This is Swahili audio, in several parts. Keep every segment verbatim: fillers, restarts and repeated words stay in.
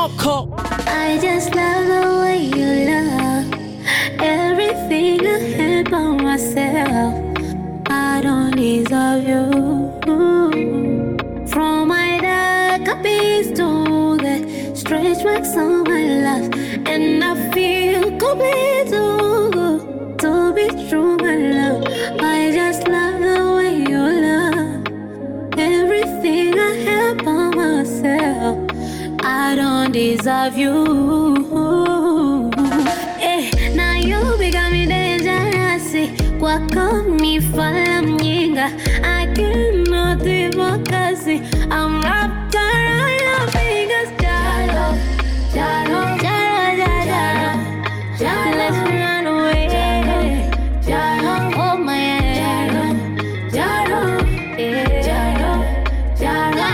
Moko. I just love the way you love everything I have about myself. I don't deserve you. From my dark abyss to the stretch marks on my life, and I feel complete too good to be true, my love. I just love the way you love everything I have about myself. I don't deserve you. Eh, now you become me dangerous. Kwako mi fala mjinga. I cannot focus. I'm wrapped around your fingers. Jalo, jalo, jalo, jalo, jalo. Let's run away. Jalo, hold my hand. Jalo, jalo, yeah. Jalo, jalo.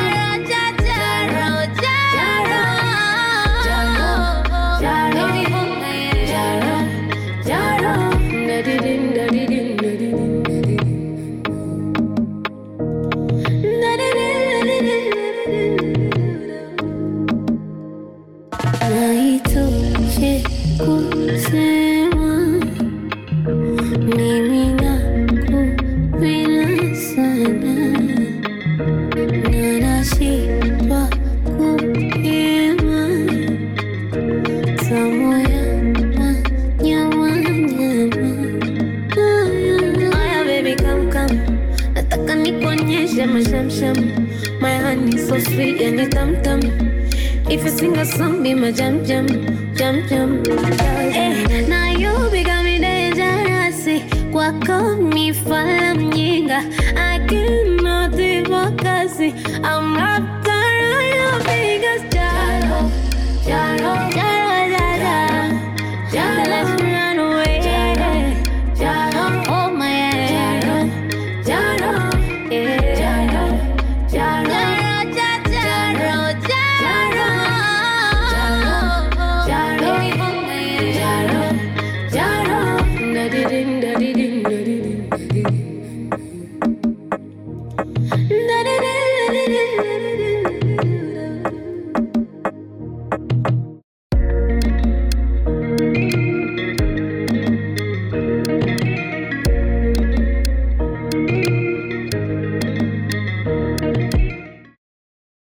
Naitoshe kusema mimi nakupenda sana, na nashindwa kupima tamu ya nyama nyama. Aya baby come come, nataka nikuonyeshe mashamsham. My honey so sweet and tam tam. If you sing a song, be my jam jam, jam jam. Eh, now you become me dangerous. Kwako mi fala mjinga. I cannot focus. I'm wrapped